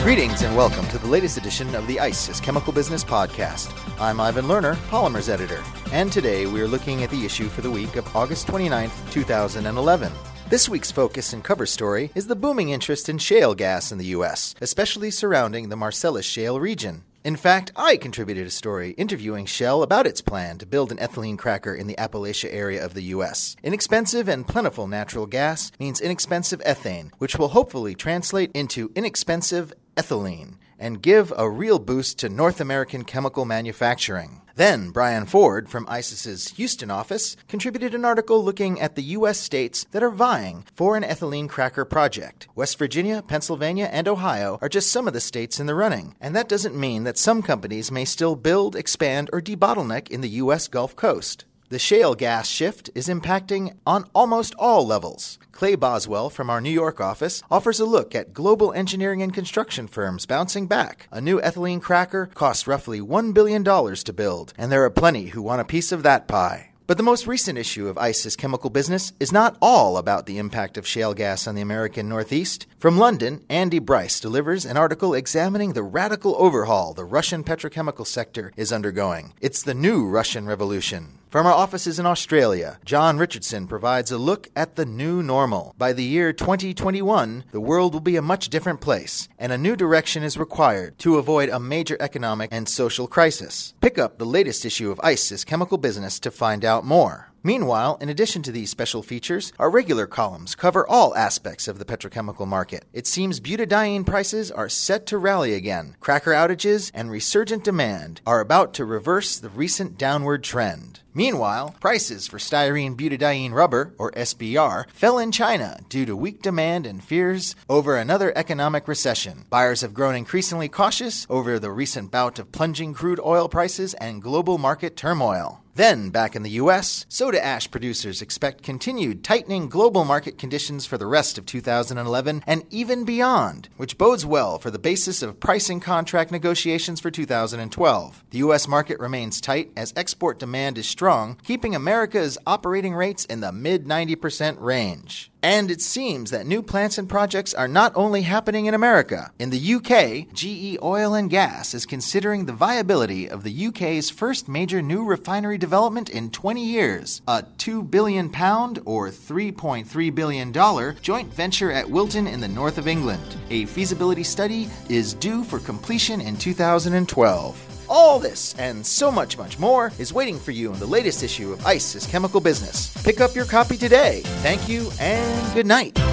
Greetings and welcome to the latest edition of the ICE is Chemical Business podcast. I'm Ivan Lerner, Polymers Editor, and today we are looking at the issue for the week of August 29th, 2011. This week's focus and cover story is the booming interest in shale gas in the U.S., especially surrounding the Marcellus Shale region. In fact, I contributed a story interviewing Shell about its plan to build an ethylene cracker in the Appalachia area of the U.S. Inexpensive and plentiful natural gas means inexpensive ethane, which will hopefully translate into inexpensive ethylene and give a real boost to North American chemical manufacturing. Then, Brian Ford from ICES's Houston office contributed an article looking at the U.S. states that are vying for an ethylene cracker project. West Virginia, Pennsylvania, and Ohio are just some of the states in the running, and that doesn't mean that some companies may still build, expand, or debottleneck in the U.S. Gulf Coast. The shale gas shift is impacting on almost all levels. Clay Boswell from our New York office offers a look at global engineering and construction firms bouncing back. A new ethylene cracker costs roughly $1 billion to build, and there are plenty who want a piece of that pie. But the most recent issue of ICE's Chemical Business is not all about the impact of shale gas on the American Northeast. From London, Andy Bryce delivers an article examining the radical overhaul the Russian petrochemical sector is undergoing. It's the new Russian Revolution. From our offices in Australia, John Richardson provides a look at the new normal. By the year 2021, the world will be a much different place, and a new direction is required to avoid a major economic and social crisis. Pick up the latest issue of ICE's Chemical Business to find out more. Meanwhile, in addition to these special features, our regular columns cover all aspects of the petrochemical market. It seems butadiene prices are set to rally again. Cracker outages and resurgent demand are about to reverse the recent downward trend. Meanwhile, prices for styrene butadiene rubber, or SBR, fell in China due to weak demand and fears over another economic recession. Buyers have grown increasingly cautious over the recent bout of plunging crude oil prices and global market turmoil. Then, back in the U.S., soda ash producers expect continued tightening global market conditions for the rest of 2011 and even beyond, which bodes well for the basis of pricing contract negotiations for 2012. The U.S. market remains tight as export demand is strong, keeping America's operating rates in the mid-90% range. And it seems that new plants and projects are not only happening in America. In the UK, GE Oil and Gas is considering the viability of the UK's first major new refinery development in 20 years, a £2 billion or $3.3 billion joint venture at Wilton in the north of England. A feasibility study is due for completion in 2012. All this and so much more is waiting for you in the latest issue of ICE's Chemical Business. Pick up your copy today. Thank you and good night.